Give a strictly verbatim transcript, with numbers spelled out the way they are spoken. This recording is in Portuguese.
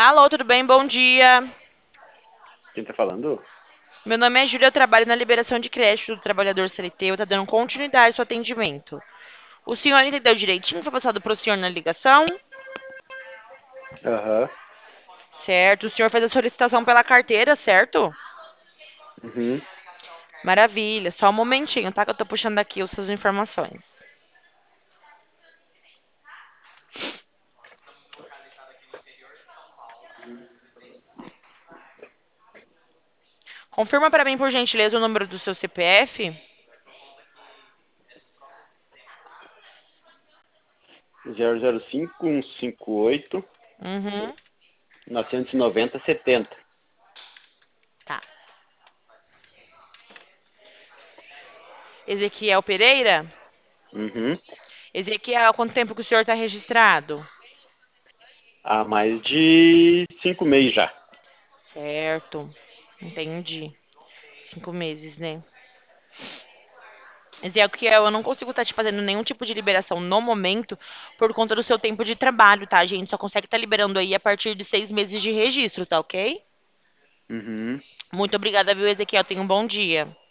Alô, tudo bem? Bom dia. Quem tá falando? Meu nome é Júlia, eu trabalho na liberação de crédito do trabalhador C L T. Eu tô dando continuidade ao seu atendimento. O senhor entendeu direitinho? Foi passado para o senhor na ligação? Aham. Certo. O senhor fez a solicitação pela carteira, certo? Uhum. Maravilha. Só um momentinho, tá? Que eu tô puxando aqui as suas informações. Confirma para mim, por gentileza, o número do seu C P F. zero zero cinco um cinco oito Uhum. novecentos e noventa setenta. Tá. Ezequiel Pereira? Uhum. Ezequiel, há quanto tempo que o senhor está registrado? Há mais de cinco meses já. Certo. Entendi. Cinco meses, né? Ezequiel, eu não consigo estar te fazendo nenhum tipo de liberação no momento por conta do seu tempo de trabalho, tá? A gente só consegue estar liberando aí a partir de seis meses de registro, tá ok? Uhum. Muito obrigada, viu, Ezequiel? Tenha um bom dia.